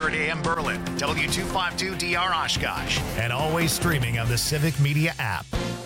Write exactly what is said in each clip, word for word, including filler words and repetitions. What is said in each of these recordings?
hundred A M Berlin, W two fifty-two D R Oshkosh, and always streaming on the Civic Media app.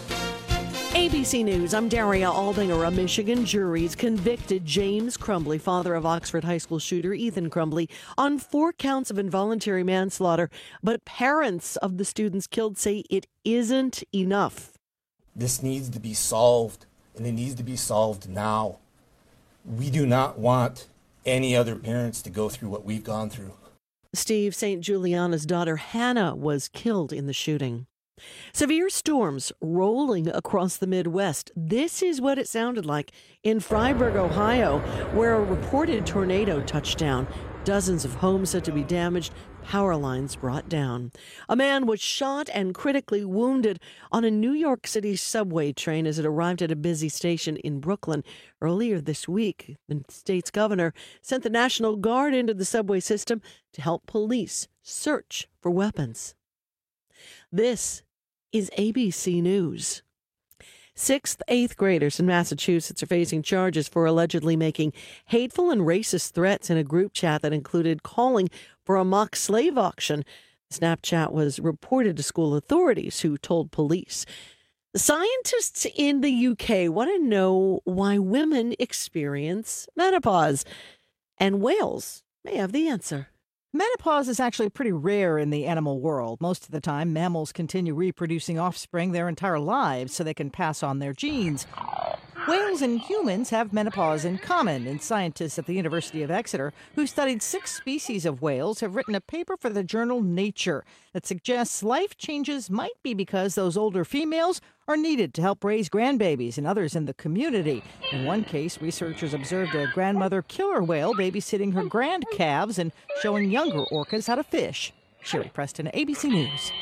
A B C News, I'm Daria Aldinger. A Michigan jury's convicted James Crumbley, father of Oxford High School shooter Ethan Crumbley, on four counts of involuntary manslaughter. But parents of the students killed say it isn't enough. This needs to be solved, and it needs to be solved now. We do not want any other parents to go through what we've gone through. Steve Saint Juliana's daughter Hannah was killed in the shooting. Severe storms rolling across the Midwest. This is what it sounded like in Freiburg, Ohio, where a reported tornado touched down. Dozens of homes said to be damaged, power lines brought down. A man was shot and critically wounded on a New York City subway train as it arrived at a busy station in Brooklyn. Earlier this week, the state's governor sent the National Guard into the subway system to help police search for weapons. This is A B C News. Sixth, eighth graders in Massachusetts are facing charges for allegedly making hateful and racist threats in a group chat that included calling for a mock slave auction. The Snapchat was reported to school authorities, who told police. The scientists in the U K want to know why women experience menopause, and whales may have the answer. Menopause is actually pretty rare in the animal world. Most of the time, mammals continue reproducing offspring their entire lives so they can pass on their genes. Whales and humans have menopause in common, and scientists at the University of Exeter, who studied six species of whales, have written a paper for the journal Nature that suggests life changes might be because those older females are needed to help raise grandbabies and others in the community. In one case, researchers observed a grandmother killer whale babysitting her grand calves and showing younger orcas how to fish. Sherry Preston, A B C News.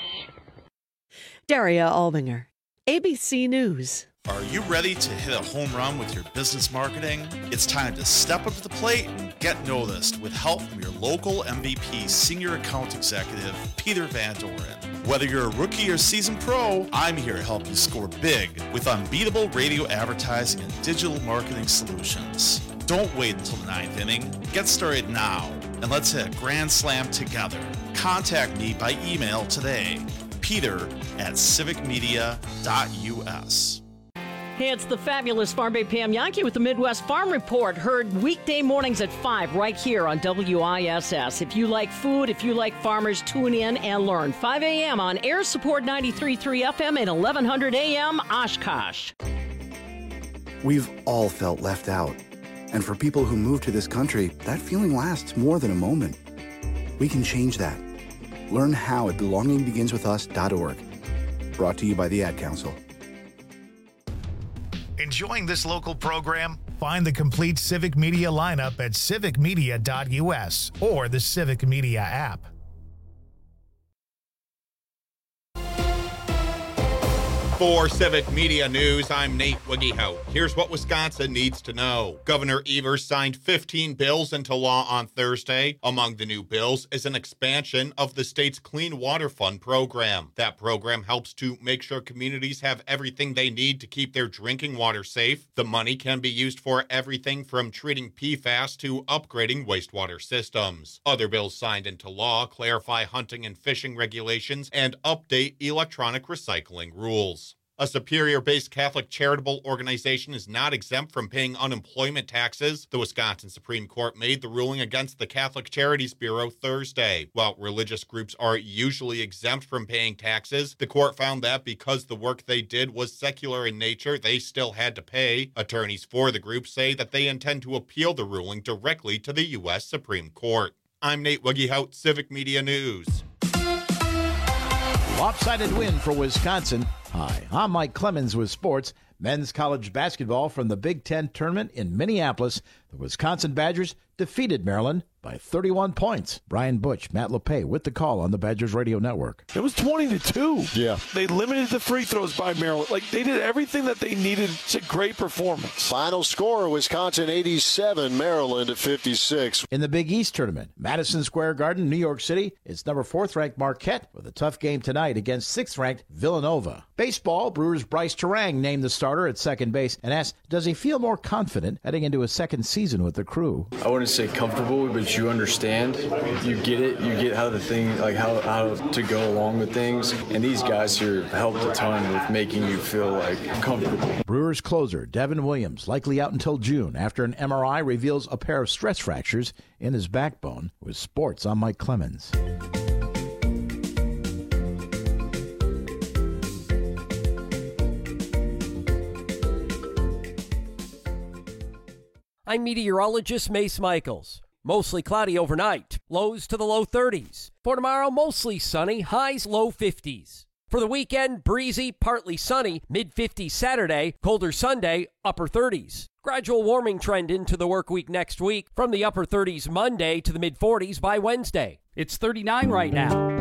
Daria Aldinger, A B C News. Are you ready to hit a home run with your business marketing? It's time to step up to the plate and get noticed with help from your local M V P Senior Account Executive, Peter Van Doren. Whether you're a rookie or seasoned pro, I'm here to help you score big with unbeatable radio advertising and digital marketing solutions. Don't wait until the ninth inning. Get started now, and let's hit a grand slam together. Contact me by email today, peter at civic media dot u s. Hey, it's the fabulous Farm Bay Pam Yankee with the Midwest Farm Report, heard weekday mornings at five right here on W I S S. If you like food, if you like farmers, tune in and learn. five a.m. on Air Support ninety-three point three F M and eleven hundred A M Oshkosh. We've all felt left out. And for people who move to this country, that feeling lasts more than a moment. We can change that. Learn how at belonging begins with us dot org. Brought to you by the Ad Council. Enjoying this local program? Find the complete Civic Media lineup at civic media dot u s or the Civic Media app. For Civic Media News, I'm Nate Wiggyhout. Here's what Wisconsin needs to know. Governor Evers signed fifteen bills into law on Thursday. Among the new bills is an expansion of the state's Clean Water Fund program. That program helps to make sure communities have everything they need to keep their drinking water safe. The money can be used for everything from treating P FAS to upgrading wastewater systems. Other bills signed into law clarify hunting and fishing regulations and update electronic recycling rules. A Superior-based Catholic charitable organization is not exempt from paying unemployment taxes. The Wisconsin Supreme Court made the ruling against the Catholic Charities Bureau Thursday. While religious groups are usually exempt from paying taxes, the court found that because the work they did was secular in nature, they still had to pay. Attorneys for the group say that they intend to appeal the ruling directly to the U S Supreme Court. I'm Nate Wiggyhout, Civic Media News. Lopsided win for Wisconsin. Hi, I'm Mike Clemens with sports. Men's college basketball from the Big Ten tournament in Minneapolis. The Wisconsin Badgers defeated Maryland by thirty-one points. Brian Butch, Matt LePay with the call on the Badgers Radio Network. It was twenty to two. Yeah. They limited the free throws by Maryland. Like, they did everything that they needed. It's a great performance. Final score, Wisconsin eighty-seven, Maryland at fifty-six. In the Big East tournament, Madison Square Garden, New York City, it's number fourth-ranked Marquette with a tough game tonight against sixth-ranked Villanova. Baseball, Brewers' Bryce Terang named the starter at second base and asked, does he feel more confident heading into his second season season with the crew. I wouldn't say comfortable, but you understand. You get it. You get how the thing, like how, how to go along with things. And these guys here helped a ton with making you feel like comfortable. Brewers closer Devin Williams likely out until June after an M R I reveals a pair of stress fractures in his backbone. With sports, I'm Mike Clemens. I'm meteorologist Mace Michaels. Mostly cloudy overnight, lows to the low thirties. For tomorrow, mostly sunny, highs low fifties. For the weekend, breezy, partly sunny, mid fifties Saturday, colder Sunday, upper thirties. Gradual warming trend into the work week next week, from the upper thirties Monday to the mid forties by Wednesday. It's thirty-nine right now.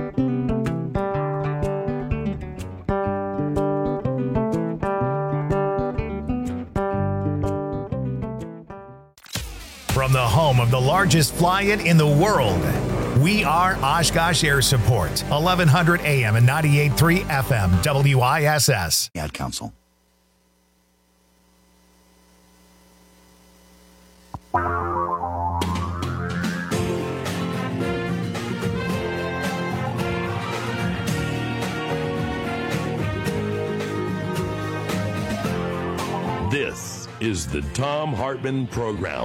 From the home of the largest fly-in in the world, we are Oshkosh Air Support, eleven hundred A M and ninety-eight point three F M, W I S S. Ad Council. This is the Thom Hartmann Program.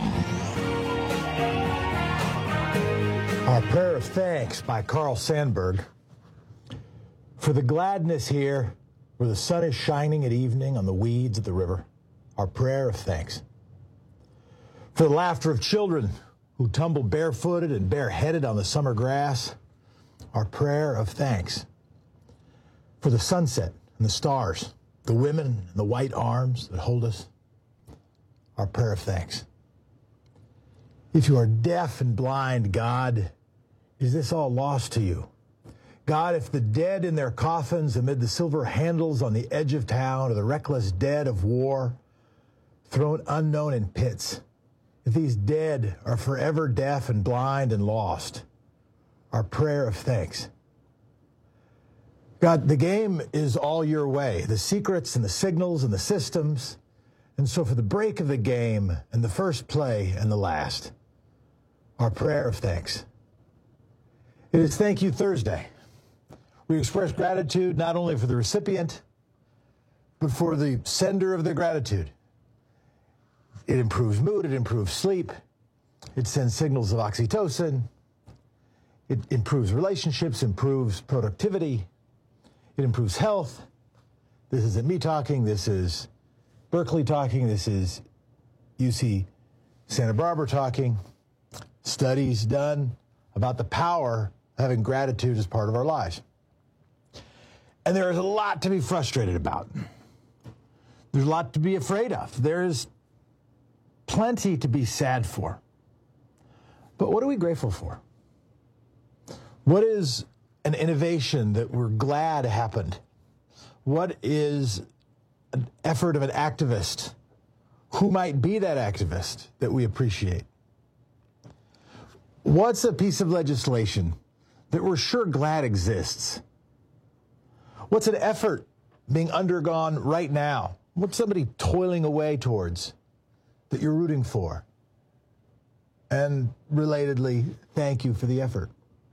Our Prayer of Thanks by Carl Sandburg. For the gladness here, where the sun is shining at evening on the weeds of the river, our prayer of thanks. For the laughter of children who tumble barefooted and bareheaded on the summer grass, our prayer of thanks. For the sunset and the stars, the women and the white arms that hold us, our prayer of thanks. If you are deaf and blind, God, is this all lost to you? God, if the dead in their coffins amid the silver handles on the edge of town, or the reckless dead of war, thrown unknown in pits, if these dead are forever deaf and blind and lost, our prayer of thanks. God, the game is all your way, the secrets and the signals and the systems. And so for the break of the game and the first play and the last, our prayer of thanks. It is Thank You Thursday. We express gratitude not only for the recipient, but for the sender of the gratitude. It improves mood, it improves sleep, it sends signals of oxytocin, it improves relationships, improves productivity, it improves health. This isn't me talking, this is Berkeley talking, this is U C Santa Barbara talking. Studies done about the power of having gratitude as part of our lives. And there is a lot to be frustrated about. There's a lot to be afraid of. There is plenty to be sad for. But what are we grateful for? What is an innovation that we're glad happened? What is an effort of an activist? Who might be that activist that we appreciate? What's a piece of legislation that we're sure glad exists? What's an effort being undergone right now? What's somebody toiling away towards that you're rooting for? And relatedly, thank you for the effort.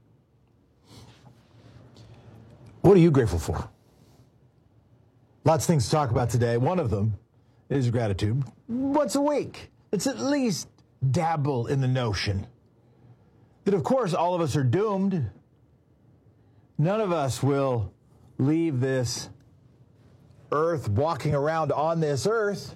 What are you grateful for? Lots of things to talk about today. One of them is gratitude. Once a week, let's at least dabble in the notion that, of course, all of us are doomed. None of us will leave this earth walking around on this earth.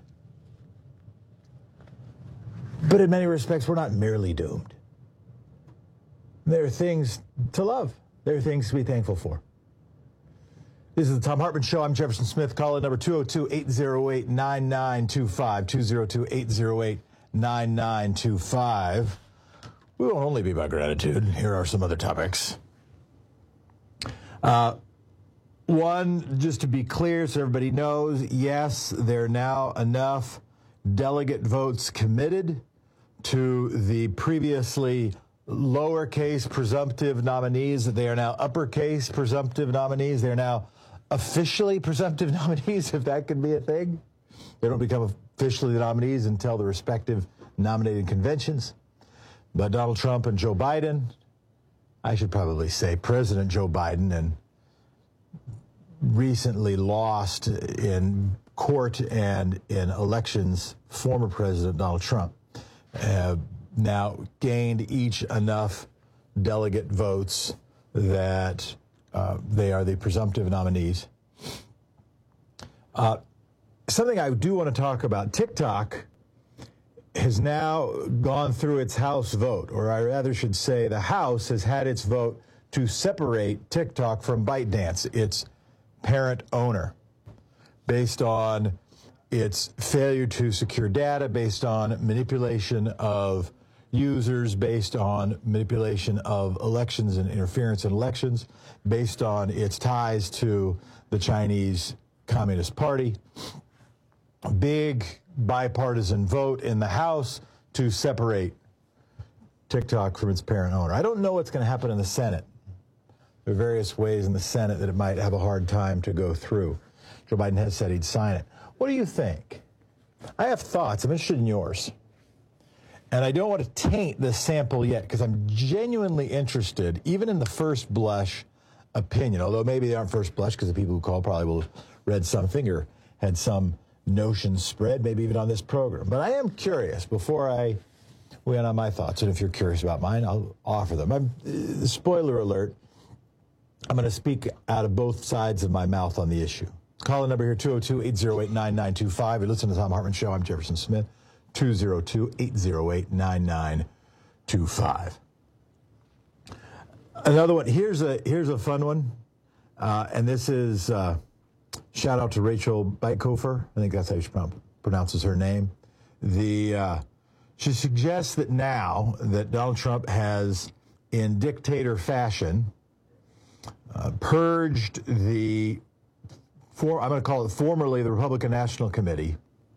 But in many respects, we're not merely doomed. There are things to love. There are things to be thankful for. This is the Thom Hartmann Show. I'm Jefferson Smith. Call in number two oh two, eight oh eight, nine nine two five, two oh two, eight oh eight, nine nine two five. We won't only be about gratitude. Here are some other topics. Uh, one, just to be clear so everybody knows, yes, there are now enough delegate votes committed to the previously lowercase presumptive nominees that they are now uppercase presumptive nominees. They are now officially presumptive nominees, if that can be a thing. They don't become officially the nominees until the respective nominating conventions. But Donald Trump and Joe Biden, I should probably say President Joe Biden, and recently lost in court and in elections former President Donald Trump, have now gained each enough delegate votes that uh, they are the presumptive nominees. Uh, something I do want to talk about, TikTok has now gone through its House vote, or I rather should say the House has had its vote to separate TikTok from ByteDance, its parent owner, based on its failure to secure data, based on manipulation of users, based on manipulation of elections and interference in elections, based on its ties to the Chinese Communist Party. A big bipartisan vote in the House to separate TikTok from its parent owner. I don't know what's going to happen in the Senate. There are various ways in the Senate that it might have a hard time to go through. Joe Biden has said he'd sign it. What do you think? I have thoughts. I'm interested in yours. And I don't want to taint this sample yet because I'm genuinely interested, even in the first blush opinion, although maybe they aren't first blush because the people who call probably will have read something or had some notion spread, maybe even on this program. But I am curious before I weigh in on my thoughts. And if you're curious about mine, I'll offer them. I'm, uh, spoiler alert, I'm going to speak out of both sides of my mouth on the issue. Call the number here, two oh two, eight oh eight, nine nine two five. You're listening to the Thom Hartmann Show. I'm Jefferson Smith, two oh two, eight oh eight, nine nine two five. Another one. Here's a, here's a fun one. Uh, and this is... Uh, Shout out to Rachel Bytkofer. I think that's how she pronounces her name. The uh, she suggests that now that Donald Trump has, in dictator fashion, uh, purged the, for, I'm going to call it formerly the Republican National Committee,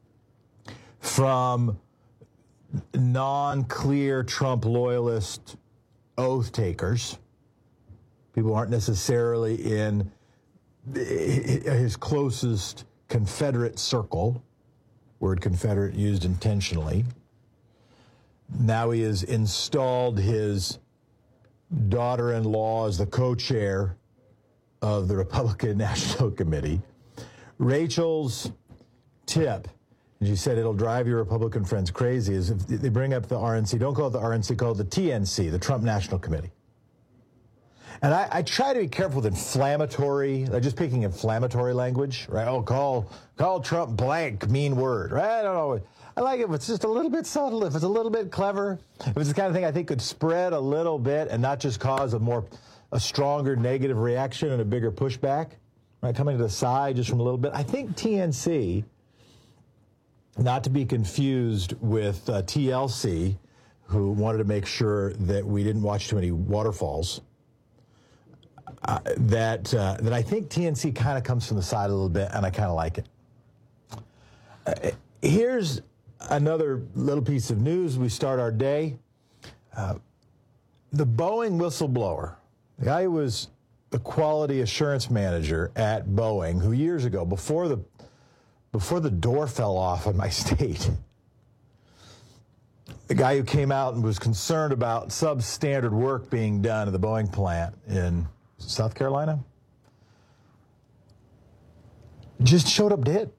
from non-clear Trump loyalist oath takers, people who aren't necessarily in his closest Confederate circle, word Confederate used intentionally. Now he has installed his daughter-in-law as the co-chair of the Republican National Committee. Rachel's tip, and she said it'll drive your Republican friends crazy, is if they bring up the R N C, don't call it the R N C, call it the T N C, the Trump National Committee. And I, I try to be careful with inflammatory, like just picking inflammatory language, right? Oh, call call Trump blank, mean word, right? I don't know. I like it if it's just a little bit subtle, if it's a little bit clever, if it's the kind of thing I think could spread a little bit and not just cause a more, a stronger negative reaction and a bigger pushback, right? Coming to the side just from a little bit. I think T N C, not to be confused with uh, T L C, who wanted to make sure that we didn't watch too many waterfalls. Uh, that uh, that I think T N C kind of comes from the side a little bit, and I kind of like it. Uh, here's another little piece of news. We start our day. Uh, the Boeing whistleblower, the guy who was the quality assurance manager at Boeing, who years ago, before the before the door fell off in my state, the guy who came out and was concerned about substandard work being done at the Boeing plant in South Carolina, just showed up dead.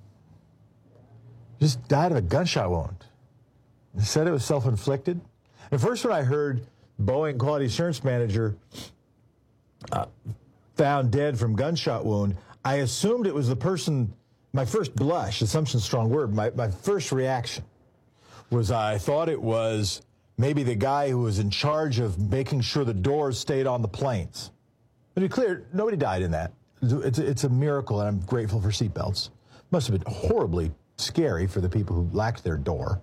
Just died of a gunshot wound. They said it was self-inflicted. At first, when I heard Boeing quality assurance manager uh, found dead from gunshot wound, I assumed it was the person, my first blush, assumption's a strong word, my, my first reaction was I thought it was maybe the guy who was in charge of making sure the doors stayed on the planes. To be clear, nobody died in that. It's a, it's a miracle, and I'm grateful for seatbelts. Must have been horribly scary for the people who lacked their door.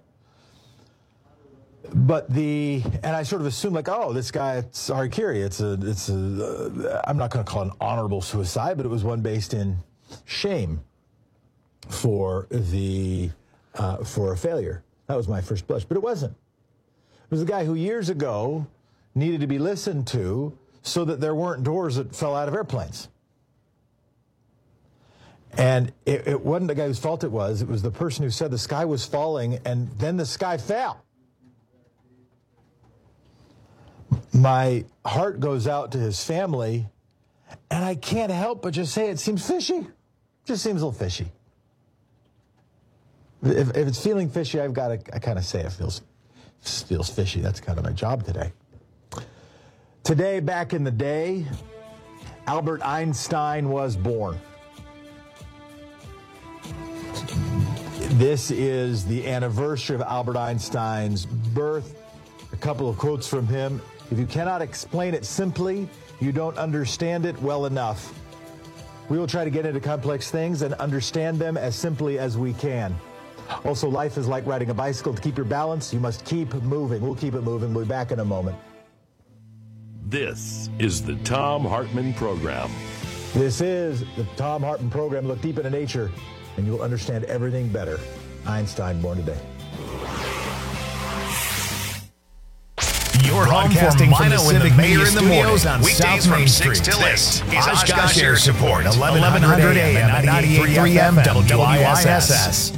But the, and I sort of assumed like, oh, this guy, it's Harakiri. It's a, it's a, uh, I'm not going to call it an honorable suicide, but it was one based in shame for the, uh, for a failure. That was my first blush, but it wasn't. It was a guy who years ago needed to be listened to so that there weren't doors that fell out of airplanes. And it, it wasn't the guy whose fault it was. It was the person who said the sky was falling, and then the sky fell. My heart goes out to his family, and I can't help but just say it seems fishy. Just seems a little fishy. If, if it's feeling fishy, I've got to I kind of say it feels, feels fishy. That's kind of my job today. Today, back in the day, Albert Einstein was born. This is the anniversary of Albert Einstein's birth. A couple of quotes from him. If you cannot explain it simply, you don't understand it well enough. We will try to get into complex things and understand them as simply as we can. Also, life is like riding a bicycle. To keep your balance, you must keep moving. We'll keep it moving. We'll be back in a moment. This is the Thom Hartmann Program. This is the Thom Hartmann Program. Look deep into nature, and you'll understand everything better. Einstein, born today. You're broadcasting from the Civic Media Studios on South Main Street. This is Oshkosh Air Support, eleven hundred A M and ninety-eight point three F M W I S S.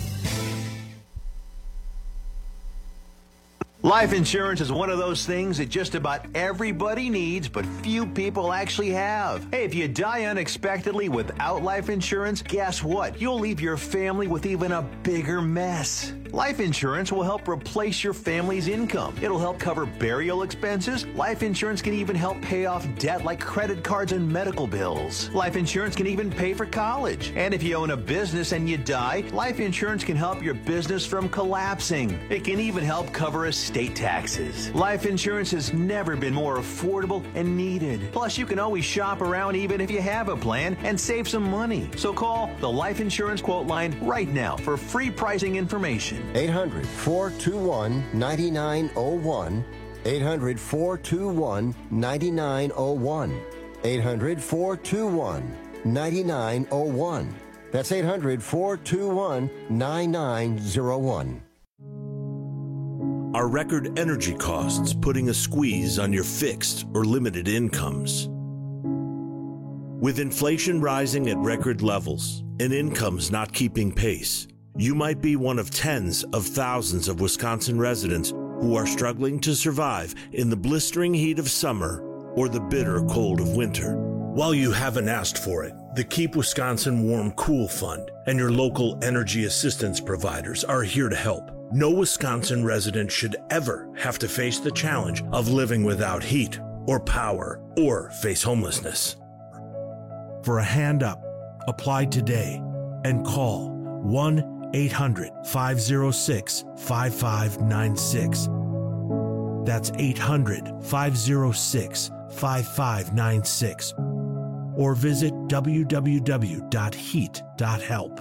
Life insurance is one of those things that just about everybody needs, but few people actually have. Hey, if you die unexpectedly without life insurance, guess what? You'll leave your family with even a bigger mess. Life insurance will help replace your family's income. It'll help cover burial expenses. Life insurance can even help pay off debt like credit cards and medical bills. Life insurance can even pay for college. And if you own a business and you die, life insurance can help your business from collapsing. It can even help cover estate taxes. Life insurance has never been more affordable and needed. Plus, you can always shop around even if you have a plan and save some money. So call the Life Insurance Quote Line right now for free pricing information. eight hundred, four two one, nine nine zero one. eight hundred, four two one, nine nine zero one. eight hundred, four two one, nine nine zero one. That's eight hundred, four two one, nine nine zero one. Are record energy costs putting a squeeze on your fixed or limited incomes? With inflation rising at record levels and incomes not keeping pace, you might be one of tens of thousands of Wisconsin residents who are struggling to survive in the blistering heat of summer or the bitter cold of winter. While you haven't asked for it, the Keep Wisconsin Warm Cool Fund and your local energy assistance providers are here to help. No Wisconsin resident should ever have to face the challenge of living without heat or power or face homelessness. For a hand up, apply today and call one eight hundred, five oh six, five five nine six. That's eight hundred, five oh six, five five nine six. Or visit w w w dot heat dot help.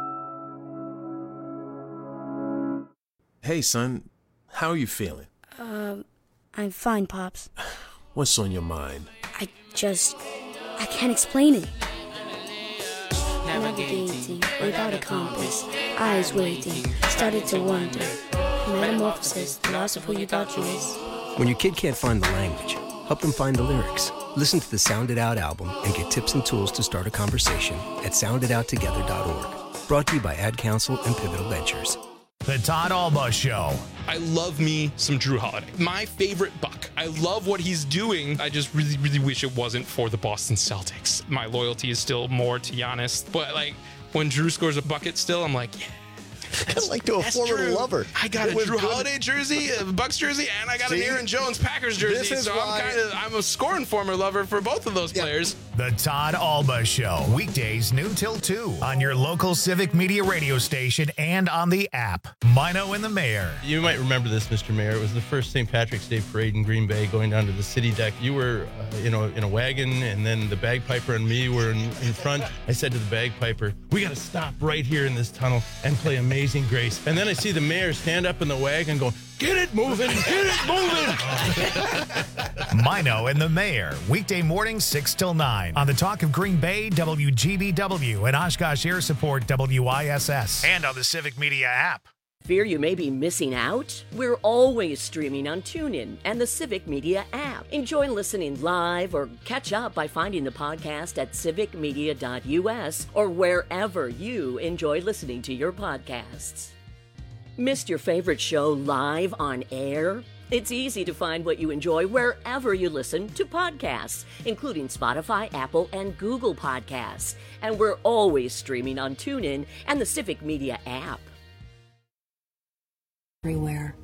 Hey, son, how are you feeling? Uh, I'm fine, Pops. What's on your mind? I just... I can't explain it. Navigating without a compass, eyes waiting, started to wonder. Metamorphosis, the loss of who you thought you was. When your kid can't find the language, help them find the lyrics. Listen to the Sound It Out album and get tips and tools to start a conversation at sound it out together dot org. Brought to you by Ad Council and Pivotal Ventures. The Todd Alba Show. I love me some Drew Holiday. My favorite Buck. I love what he's doing. I just really, really wish it wasn't for the Boston Celtics. My loyalty is still more to Giannis. But, like, when Drew scores a bucket still, I'm like, yeah. Kind of like to a former Drew. lover. I got it a Drew good. Holiday jersey, a Bucks jersey, and I got See? an Aaron Jones Packers jersey. This is so why... I'm kind of I'm a scoring former lover for both of those yeah. players. The Todd Alba Show, weekdays noon till two on your local Civic Media radio station and on the app. Mino and the Mayor. You might remember this, Mister Mayor. It was the first Saint Patrick's Day parade in Green Bay, going down to the city deck. You were, uh, you know, in a wagon, and then the bagpiper and me were in, in front. I said to the bagpiper, "We got to stop right here in this tunnel and play Amazing Grace." And then I see the mayor stand up in the wagon going, "Get it moving, get it moving." Mino and the Mayor, weekday mornings six till nine on the Talk of Green Bay, W G B W, and Oshkosh Air Support, W I S S, and on the Civic Media app. Fear you may be missing out? We're always streaming on TuneIn and the Civic Media app. Enjoy listening live or catch up by finding the podcast at civic media dot u s or wherever you enjoy listening to your podcasts. Missed your favorite show live on air? It's easy to find what you enjoy wherever you listen to podcasts, including Spotify, Apple, and Google Podcasts. And we're always streaming on TuneIn and the Civic Media app. Everywhere.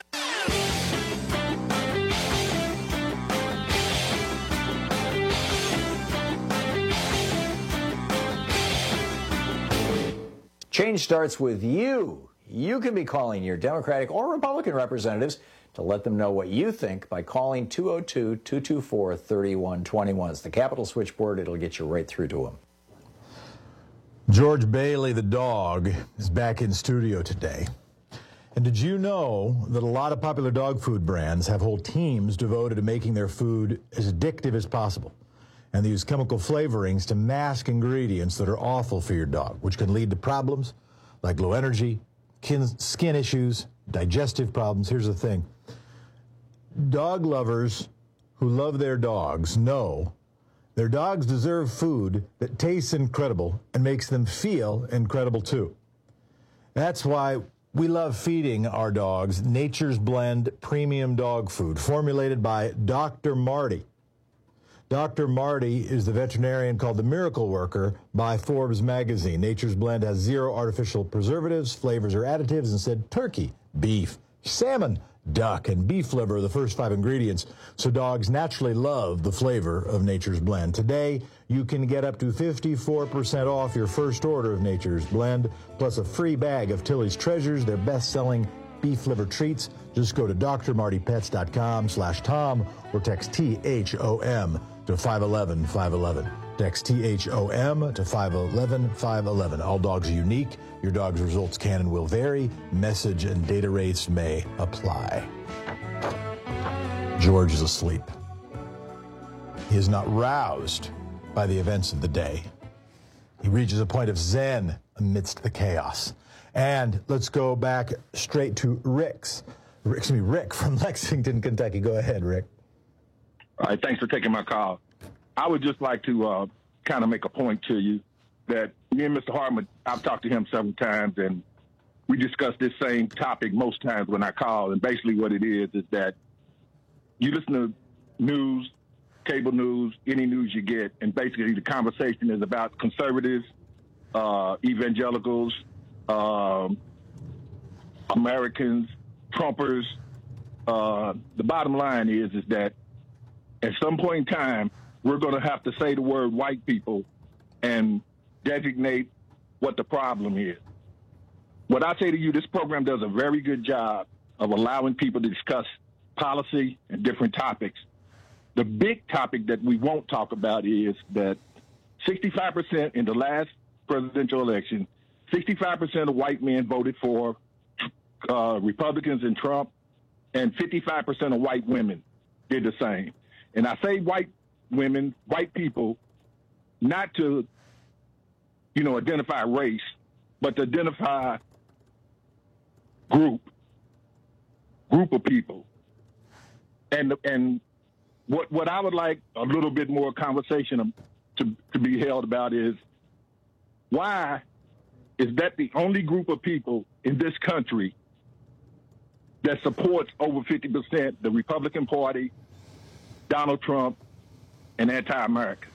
Change starts with you. You can be calling your Democratic or Republican representatives to let them know what you think by calling two oh two, two two four, three one two one. It's the Capitol switchboard. It'll get you right through to them. George Bailey, the dog, is back in studio today. And did you know that a lot of popular dog food brands have whole teams devoted to making their food as addictive as possible? And they use chemical flavorings to mask ingredients that are awful for your dog, which can lead to problems like low energy, skin issues, digestive problems. Here's the thing. Dog lovers who love their dogs know their dogs deserve food that tastes incredible and makes them feel incredible too. That's why we love feeding our dogs Nature's Blend premium dog food, formulated by Doctor Marty. Doctor Marty is the veterinarian called the Miracle Worker by Forbes magazine. Nature's Blend has zero artificial preservatives, flavors, or additives. Instead, turkey, beef, salmon, duck, and beef liver are the first five ingredients, so dogs naturally love the flavor of Nature's Blend. Today, you can get up to fifty-four percent off your first order of Nature's Blend, plus a free bag of Tilly's Treasures, their best-selling beef liver treats. Just go to d r marty pets dot com slash Tom or text T H O M to five one one, five one one. Text T H O M to five one one, five one one. All dogs are unique. Your dog's results can and will vary. Message and data rates may apply. George is asleep. He is not roused by the events of the day. He reaches a point of zen amidst the chaos. And let's go back straight to Rick's. Excuse me, Rick from Lexington, Kentucky. Go ahead, Rick. All right, thanks for taking my call. I would just like to uh, kind of make a point to you that me and Mister Hartman, I've talked to him several times, and we discuss this same topic most times when I call. And basically what it is is that you listen to news, cable news, any news you get, and basically the conversation is about conservatives, uh, evangelicals, um, Americans, Trumpers. Uh, the bottom line is is that at some point in time, we're going to have to say the word white people and designate what the problem is. What I say to you, this program does a very good job of allowing people to discuss policy and different topics. The big topic that we won't talk about is that sixty-five percent in the last presidential election, sixty-five percent of white men voted for uh, Republicans and Trump, and fifty-five percent of white women did the same. And I say white women, white people, not to, you know, identify race, but to identify group, group of people. And and what what I would like a little bit more conversation to, to be held about is, why is that the only group of people in this country that supports over fifty percent the Republican Party, Donald Trump, and anti-American?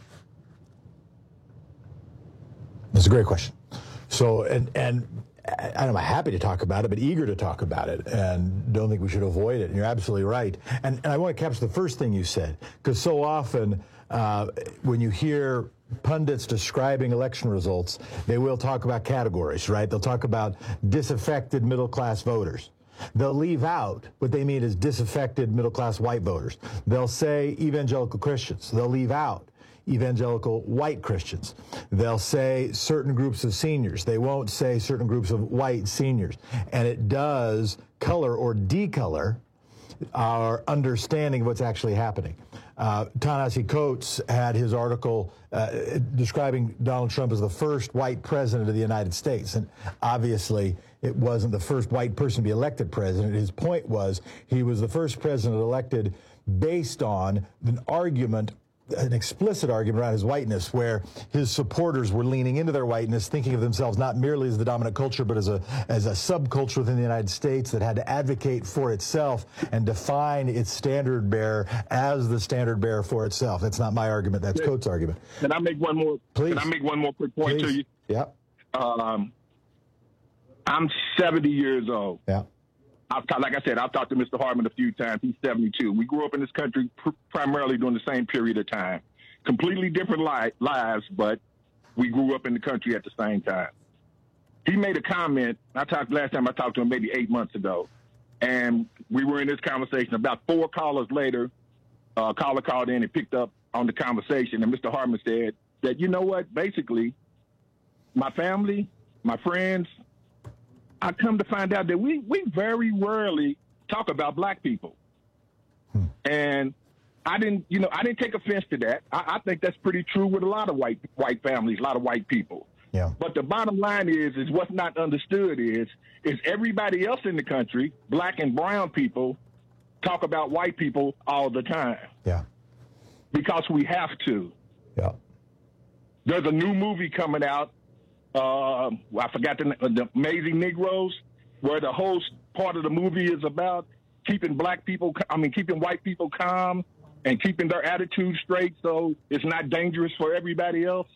That's a great question. So, and and I'm happy to talk about it, but eager to talk about it, and don't think we should avoid it. And you're absolutely right. And, and I want to capture the first thing you said, because so often uh, when you hear pundits describing election results, they will talk about categories, right? They'll talk about disaffected middle-class voters. They'll leave out what they mean as disaffected middle-class white voters. They'll say evangelical Christians. They'll leave out evangelical white Christians. They'll say certain groups of seniors. They won't say certain groups of white seniors. And it does color or decolor our understanding of what's actually happening. uh, Ta-Nehisi Coates had his article uh, describing Donald Trump as the first white president of the United States. And obviously, it wasn't the first white person to be elected president. His point was he was the first president elected based on an argument, an explicit argument around his whiteness, where his supporters were leaning into their whiteness, thinking of themselves not merely as the dominant culture, but as a as a subculture within the United States that had to advocate for itself and define its standard bearer as the standard bearer for itself. That's not my argument. That's Yeah. Coates' argument. Can I make one more? Please. Can I make one more quick point Please. to you? Yeah. Um, I'm seventy years old. Yeah. I've talked, like I said, I've talked to Mister Hartman a few times. He's seventy-two. We grew up in this country pr- primarily during the same period of time. Completely different li- lives, but we grew up in the country at the same time. He made a comment. I talked last time I talked to him maybe eight months ago, and we were in this conversation. About four callers later, uh, a caller called in and picked up on the conversation, and Mister Hartman said that, you know what, basically, my family, my friends, I come to find out that we, we very rarely talk about black people. Hmm. And I didn't, you know, I didn't take offense to that. I, I think that's pretty true with a lot of white white families, a lot of white people. Yeah. But the bottom line is, is what's not understood is, is everybody else in the country, black and brown people, talk about white people all the time. Yeah. Because we have to. Yeah. There's a new movie coming out. Uh, I forgot the, the Amazing Negroes, where the whole part of the movie is about keeping black people, I mean, keeping white people calm and keeping their attitude straight so it's not dangerous for everybody else.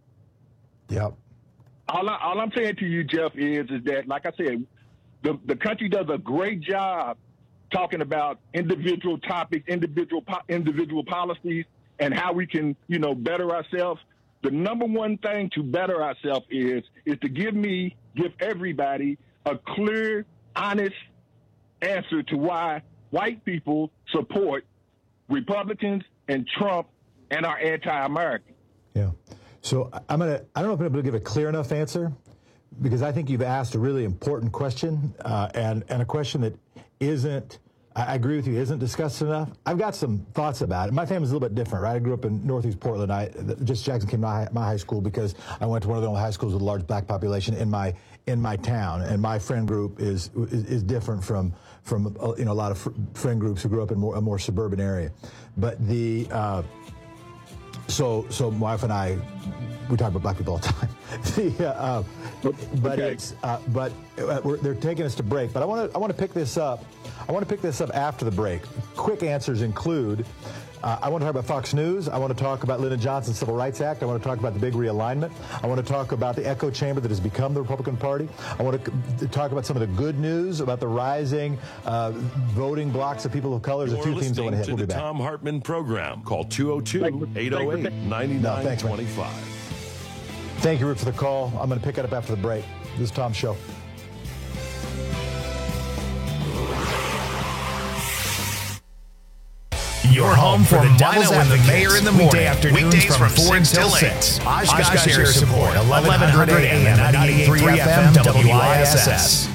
Yep. All, I, all I'm saying to you, Jeff, is is that, like I said, the, the country does a great job talking about individual topics, individual po- individual policies, and how we can, you know, better ourselves. The number one thing to better ourselves is is to give me, give everybody a clear, honest answer to why white people support Republicans and Trump and are anti-American. Yeah. So I'm gonna. I don't know if I'm able to give a clear enough answer, because I think you've asked a really important question, uh, and and a question that isn't. I agree with you, isn't discussed enough. I've got some thoughts about it. My family's a little bit different, right? I grew up in Northeast Portland. I just Jackson came to my, my high school because I went to one of the only high schools with a large black population in my in my town, and my friend group is is, is different from from uh, you know a lot of fr- friend groups who grew up in more, a more suburban area. But the uh, so so my wife and I, we talk about black people all the time. the, uh, but okay. it's uh, but uh, we're, they're taking us to break. But I want to I want to pick this up. I want to pick this up after the break. Quick answers include, uh, I want to talk about Fox News. I want to talk about Lyndon Johnson's Civil Rights Act. I want to talk about the big realignment. I want to talk about the echo chamber that has become the Republican Party. I want to talk about some of the good news about the rising uh, voting blocks of people of color. There's a few themes I want to hit. We'll be back. The Thom Hartmann Program. Call two oh two, eight oh eight, nine nine two five. Thank you, Rick, for the call. I'm going to pick it up after the break. This is Tom's show. Your home for the Devil's and the Mayor in the morning. Weekday afternoons Weekdays from four until six. Oshkosh Air Support, eleven hundred A M and ninety-eight point three F M W I S S.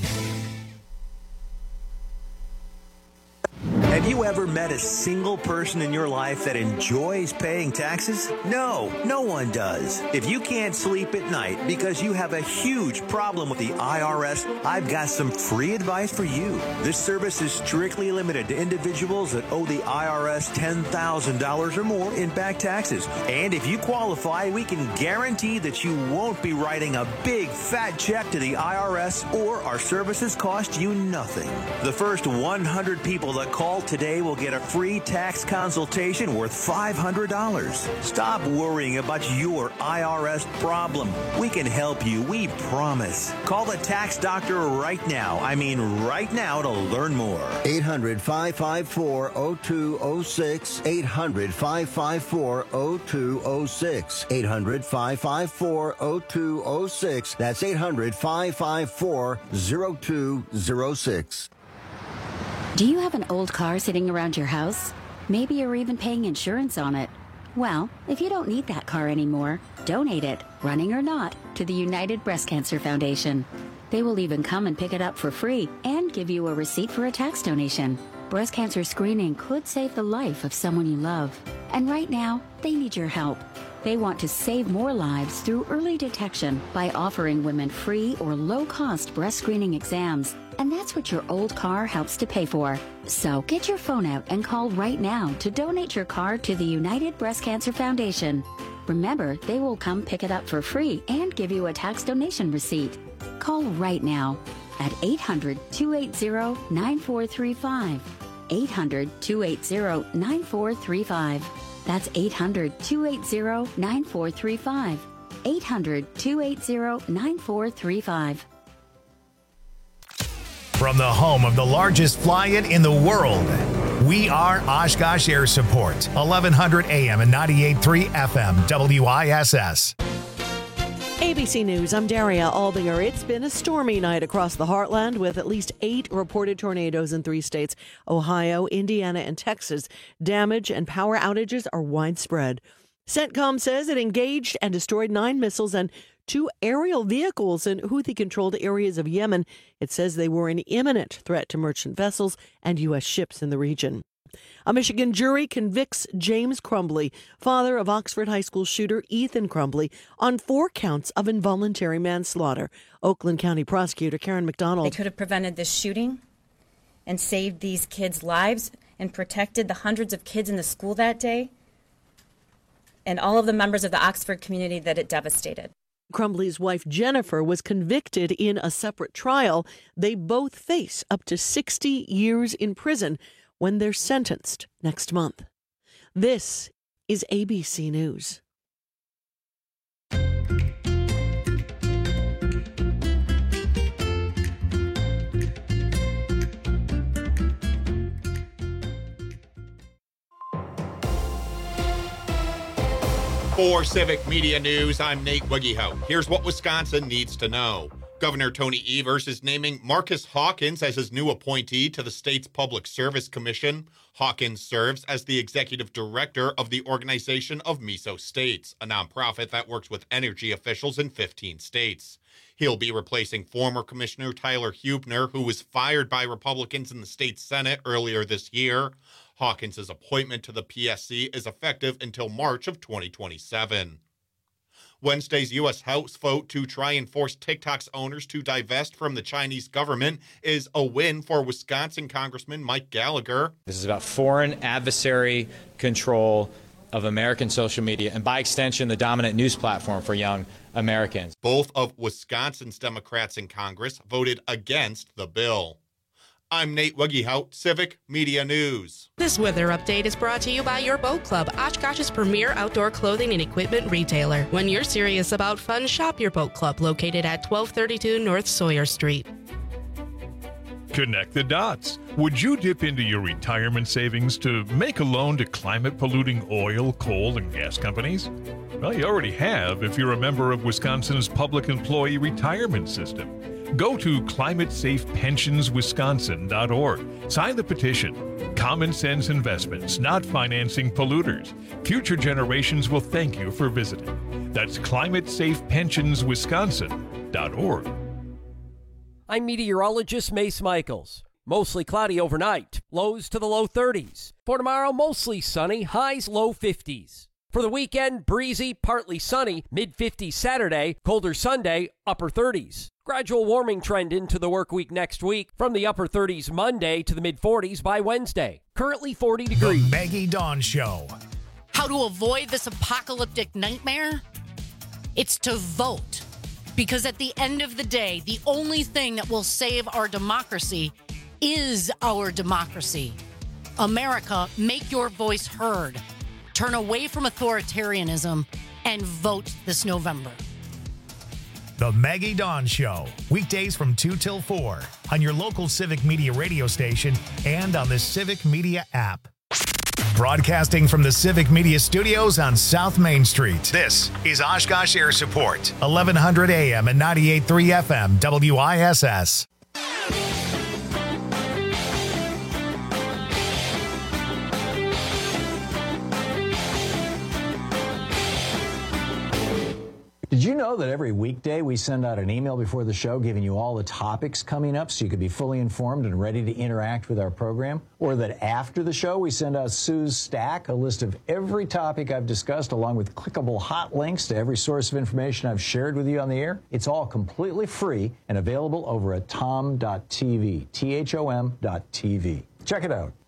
Have you ever met a single person in your life that enjoys paying taxes? No, no one does. If you can't sleep at night because you have a huge problem with the I R S, I've got some free advice for you. This service is strictly limited to individuals that owe the I R S ten thousand dollars or more in back taxes. And if you qualify, we can guarantee that you won't be writing a big fat check to the I R S, or our services cost you nothing. The first one hundred people that call today will get a free tax consultation worth five hundred dollars. Stop worrying about your I R S problem. We can help you, we promise. Call the tax doctor right now. I mean right now to learn more. eight hundred, five five four, oh two oh six. eight hundred, five five four, oh two oh six. eight hundred, five five four, oh two oh six. That's eight hundred, five five four, oh two oh six. Do you have an old car sitting around your house? Maybe you're even paying insurance on it. Well, if you don't need that car anymore, donate it, running or not, to the United Breast Cancer Foundation. They will even come and pick it up for free and give you a receipt for a tax donation. breast cancer screening could save the life of someone you love. And right now, they need your help. They want to save more lives through early detection by offering women free or low-cost breast screening exams. And that's what your old car helps to pay for. So get your phone out and call right now to donate your car to the United Breast Cancer Foundation. Remember, they will come pick it up for free and give you a tax donation receipt. Call right now at eight hundred, two eight zero, nine four three five. eight hundred, two eight zero, nine four three five. That's eight hundred, two eight zero, nine four three five. eight hundred, two eight zero, nine four three five. From the home of the largest fly-in in the world, we are Oshkosh Air Support, eleven hundred A M and ninety-eight point three F M, W I S S. A B C News, I'm Daria Albinger. It's been a stormy night across the heartland with at least eight reported tornadoes in three states, Ohio, Indiana, and Texas. Damage and power outages are widespread. CENTCOM says it engaged and destroyed nine missiles and two aerial vehicles in Houthi-controlled areas of Yemen. It says they were an imminent threat to merchant vessels and U S ships in the region. A Michigan jury convicts James Crumbley, father of Oxford High School shooter Ethan Crumbley, on four counts of involuntary manslaughter. Oakland County prosecutor Karen McDonald. They could have prevented this shooting and saved these kids' lives and protected the hundreds of kids in the school that day and all of the members of the Oxford community that it devastated. Crumbley's wife, Jennifer, was convicted in a separate trial. They both face up to sixty years in prison when they're sentenced next month. This is A B C News. For Civic Media News, I'm Nate Wiggyhout. Here's what Wisconsin needs to know. Governor Tony Evers is naming Marcus Hawkins as his new appointee to the state's Public Service Commission. Hawkins serves as the executive director of the Organization of Miso States, a nonprofit that works with energy officials in fifteen states. He'll be replacing former Commissioner Tyler Huebner, who was fired by Republicans in the state Senate earlier this year. Hawkins' appointment to the P S C is effective until March of twenty twenty-seven. Wednesday's U S House vote to try and force TikTok's owners to divest from the Chinese government is a win for Wisconsin Congressman Mike Gallagher. This is about foreign adversary control of American social media and, by extension, the dominant news platform for young Americans. Both of Wisconsin's Democrats in Congress voted against the bill. I'm Nate Wiggyhout, Civic Media News. This weather update is brought to you by Your Boat Club, Oshkosh's premier outdoor clothing and equipment retailer. When you're serious about fun, shop Your Boat Club, located at twelve thirty-two North Sawyer Street. Connect the dots. Would you dip into your retirement savings to make a loan to climate-polluting oil, coal, and gas companies? Well, you already have if you're a member of Wisconsin's public employee retirement system. Go to climate safe pensions wisconsin dot org. Sign the petition. Common sense investments, not financing polluters. Future generations will thank you for visiting. That's climate safe pensions wisconsin dot org. I'm meteorologist Mace Michaels. Mostly cloudy overnight, lows to the low thirties. For tomorrow, mostly sunny, highs low fifties. For the weekend, breezy, partly sunny, mid fifties Saturday, colder Sunday, upper thirties. Gradual warming trend into the work week next week, from the upper thirties Monday to the mid forties by Wednesday. Currently forty degrees. The Maggie Dawn Show. How to avoid this apocalyptic nightmare? It's to vote. Because at the end of the day, the only thing that will save our democracy is our democracy. America, make your voice heard. Turn away from authoritarianism and vote this November. The Maggie Dawn Show, weekdays from two till four on your local Civic Media radio station and on the Civic Media app. Broadcasting from the Civic Media studios on South Main Street, this is Oshkosh Air Support, eleven hundred A M and ninety-eight point three F M, W I S S. Did you know that every weekday we send out an email before the show giving you all the topics coming up so you could be fully informed and ready to interact with our program? Or that after the show we send out Sue's Stack, a list of every topic I've discussed along with clickable hot links to every source of information I've shared with you on the air? It's all completely free and available over at tom dot t v, T H O M dot T V. Check it out.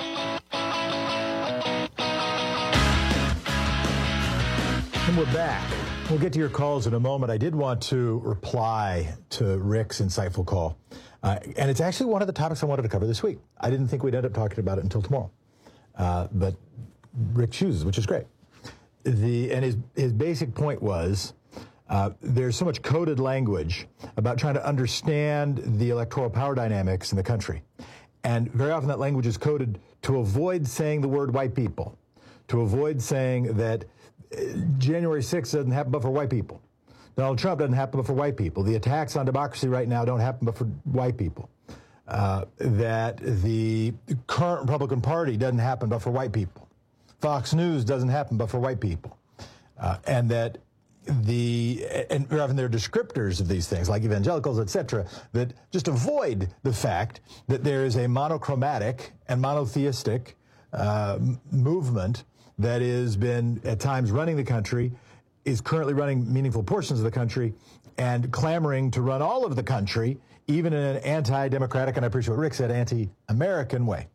And we're back. We'll get to your calls in a moment. I did want to reply to Rick's insightful call. Uh, and it's actually one of the topics I wanted to cover this week. I didn't think we'd end up talking about it until tomorrow. Uh, but Rick chooses, which is great. The, and his, his basic point was uh, there's so much coded language about trying to understand the electoral power dynamics in the country. And very often that language is coded to avoid saying the word white people, to avoid saying that January sixth doesn't happen but for white people. Donald Trump doesn't happen but for white people. The attacks on democracy right now don't happen but for white people. Uh, that the current Republican Party doesn't happen but for white people. Fox News doesn't happen but for white people. Uh, and that the, and often there are descriptors of these things, like evangelicals, et cetera, that just avoid the fact that there is a monochromatic and monotheistic uh, movement that has been at times running the country, is currently running meaningful portions of the country, and clamoring to run all of the country, even in an anti-democratic, and I appreciate what Rick said, anti-American way.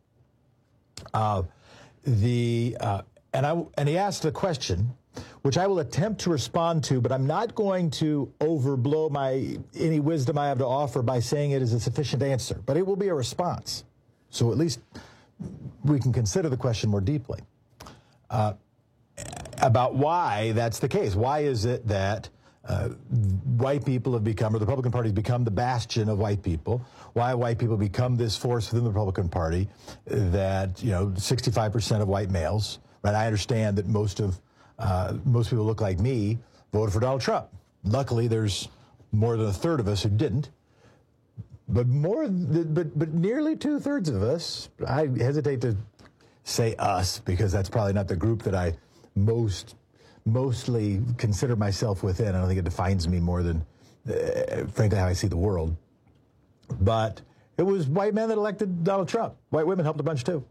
Uh, the uh, and I and he asked a question, which I will attempt to respond to, but I'm not going to overblow my any wisdom I have to offer by saying it is a sufficient answer. But it will be a response, so at least we can consider the question more deeply. Uh, about why that's the case. Why is it that uh, white people have become, or the Republican Party has become the bastion of white people? Why white people become this force within the Republican Party that, you know, sixty-five percent of white males, right? I understand that most of, uh, most people look like me, voted for Donald Trump. Luckily, there's more than a third of us who didn't. But more, but, but nearly two thirds of us, I hesitate to say us, because that's probably not the group that I most mostly consider myself within. I don't think it defines me more than, uh, frankly, how I see the world. But it was white men that elected Donald Trump. White women helped a bunch, too.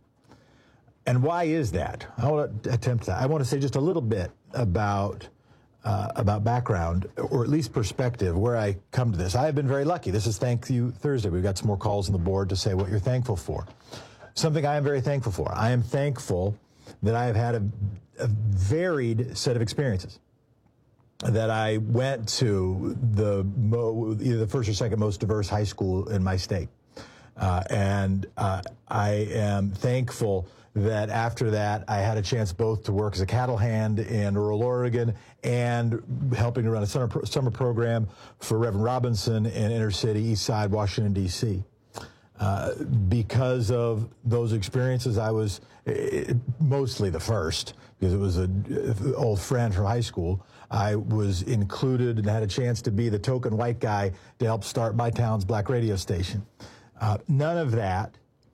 And why is that? I want to attempt that. I want to say just a little bit about uh, about background, or at least perspective, where I come to this. I have been very lucky. This is Thank You Thursday. We've got some more calls on the board to say what you're thankful for. Something I am very thankful for. I am thankful that I have had a, a varied set of experiences. That I went to the mo, either the first or second most diverse high school in my state. Uh, and uh, I am thankful that after that, I had a chance both to work as a cattle hand in rural Oregon and helping to run a summer, summer program for Reverend Robinson in inner city, East Side, Washington, D C Uh, because of those experiences, I was uh, mostly the first, because it was an old friend from high school. I was included and had a chance to be the token white guy to help start my town's black radio station. Uh, none of that,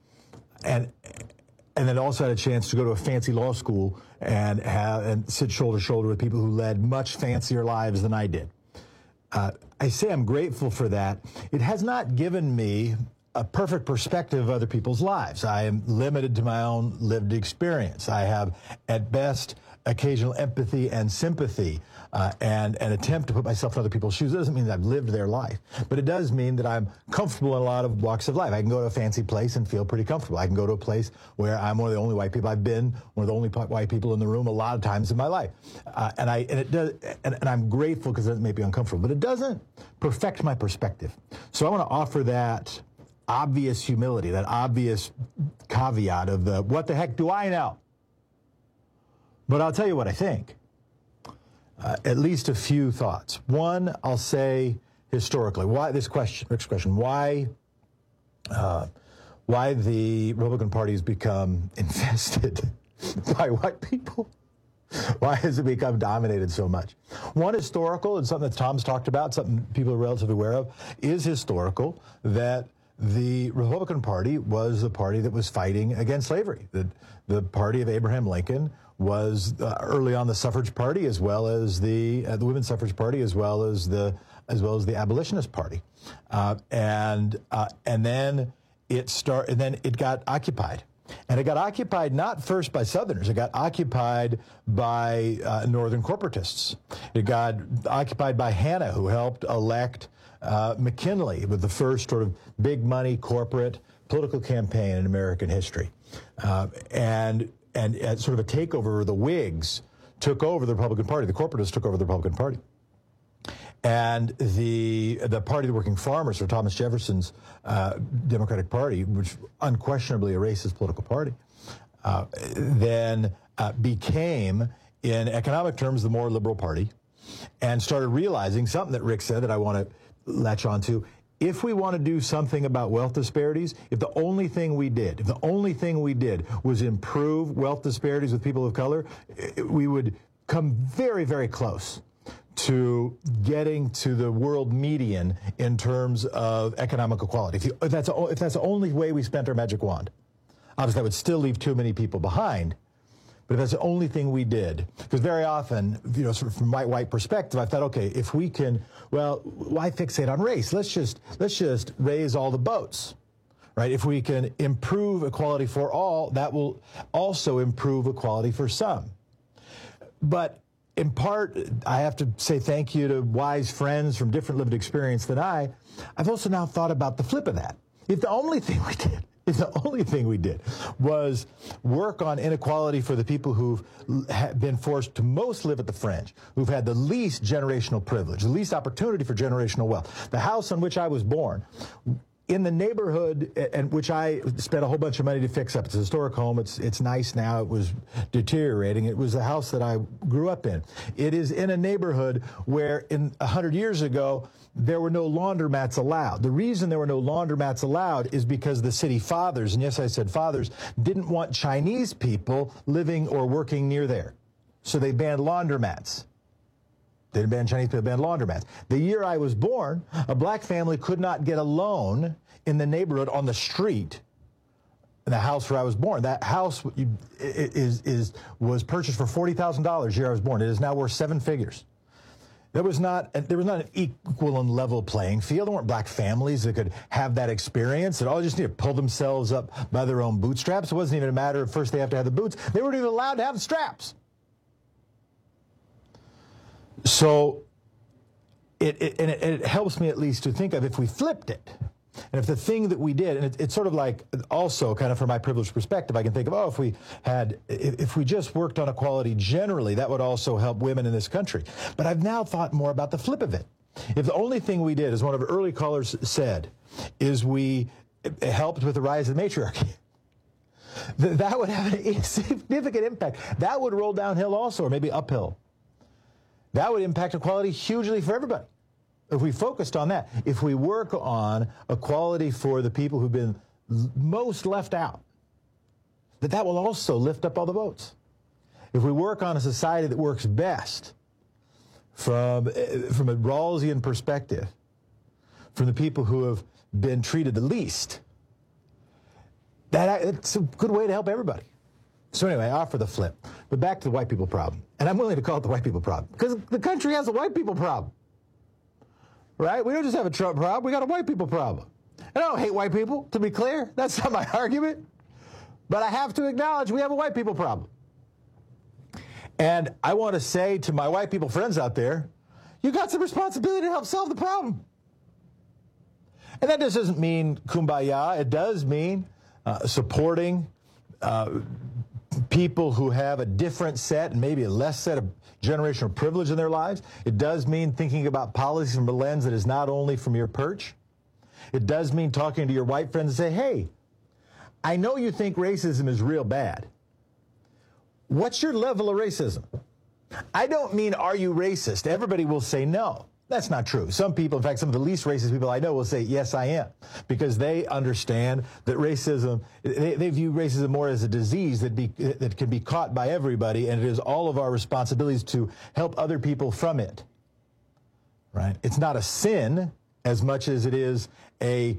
and and then also had a chance to go to a fancy law school and have and sit shoulder to shoulder with people who led much fancier lives than I did. Uh, I say I'm grateful for that. It has not given me a perfect perspective of other people's lives. I am limited to my own lived experience. I have, at best, occasional empathy and sympathy uh, and an attempt to put myself in other people's shoes. It doesn't mean that I've lived their life, but it does mean that I'm comfortable in a lot of walks of life. I can go to a fancy place and feel pretty comfortable. I can go to a place where I'm one of the only white people. I've been one of the only white people in the room a lot of times in my life. Uh, and I and it does, and, and I'm grateful because it may be uncomfortable, but it doesn't perfect my perspective. So I want to offer that obvious humility, that obvious caveat of the, what the heck do I know? But I'll tell you what I think. Uh, at least a few thoughts. One, I'll say historically, why this question, Rick's question, why, uh, why the Republican Party has become infested by white people? Why has it become dominated so much? One, historical, and something that Tom's talked about, something people are relatively aware of, is historical, that the Republican Party was the party that was fighting against slavery. The, the party of Abraham Lincoln was uh, early on the suffrage party, as well as the uh, the women's suffrage party, as well as the as well as the abolitionist party, uh, and uh, and then it start and then it got occupied, and it got occupied not first by Southerners, it got occupied by uh, Northern corporatists. It got occupied by Hanna, who helped elect uh, McKinley with the first sort of big money corporate political campaign in American history, uh, and. And uh, sort of a takeover, the Whigs took over the Republican Party. The corporatists took over the Republican Party. And the the Party of the Working Farmers, or Thomas Jefferson's uh, Democratic Party, which unquestionably a racist political party, uh, then uh, became, in economic terms, the more liberal party, and started realizing something that Rick said that I want to latch onto. If we want to do something about wealth disparities, if the only thing we did, if the only thing we did was improve wealth disparities with people of color, we would come very, very close to getting to the world median in terms of economic equality. If, you, if, that's, if that's the only way we spent our magic wand, obviously that would still leave too many people behind. But if that's the only thing we did, because very often, you know, sort of from my white perspective, I thought, okay, if we can, well, why fixate on race? Let's just let's just raise all the boats, right? If we can improve equality for all, that will also improve equality for some. But in part, I have to say thank you to wise friends from different lived experience than I. I've also now thought about the flip of that. If the only thing we did If the only thing we did was work on inequality for the people who've been forced to most live at the fringe, who've had the least generational privilege, the least opportunity for generational wealth. The house on which I was born, in the neighborhood, and which I spent a whole bunch of money to fix up. It's a historic home. It's it's nice now. It was deteriorating. It was the house that I grew up in. It is in a neighborhood where in a hundred years ago, there were no laundromats allowed. The reason there were no laundromats allowed is because the city fathers, and yes, I said fathers, didn't want Chinese people living or working near there. So they banned laundromats. They didn't ban Chinese people, they banned laundromats. The year I was born, a black family could not get a loan in the neighborhood on the street in the house where I was born. That house is, is, was purchased for forty thousand dollars the year I was born. It is now worth seven figures. There was not there was not an equal and level playing field. There weren't black families that could have that experience. They all just need to pull themselves up by their own bootstraps. It wasn't even a matter of first they have to have the boots. They weren't even allowed to have the straps. So it, it, and it, it helps me at least to think of if we flipped it. And if the thing that we did, and it, it's sort of like also kind of from my privileged perspective, I can think of, oh, if we had, if, if we just worked on equality generally, that would also help women in this country. But I've now thought more about the flip of it. If the only thing we did, as one of our early callers said, is we helped with the rise of the matriarchy, th- that would have a significant impact. That would roll downhill also, or maybe uphill. That would impact equality hugely for everybody. If we focused on that, if we work on equality for the people who've been most left out, that that will also lift up all the votes. If we work on a society that works best from, from a Rawlsian perspective, from the people who have been treated the least, that it's a good way to help everybody. So anyway, I offer the flip. But back to the white people problem. And I'm willing to call it the white people problem, because the country has a white people problem. Right? We don't just have a Trump problem, we got a white people problem. And I don't hate white people, to be clear. That's not my argument. But I have to acknowledge we have a white people problem. And I want to say to my white people friends out there, you got some responsibility to help solve the problem. And that just doesn't mean kumbaya. It does mean uh, supporting uh, people who have a different set and maybe a less set of generational privilege in their lives. It does mean thinking about policies from a lens that is not only from your perch. It does mean talking to your white friends and say, hey, I know you think racism is real bad. What's your level of racism? I don't mean, are you racist? Everybody will say no. That's not true. Some people, in fact, some of the least racist people I know will say, yes, I am, because they understand that racism, they, they view racism more as a disease that, be, that can be caught by everybody, and it is all of our responsibilities to help other people from it, right? It's not a sin as much as it is a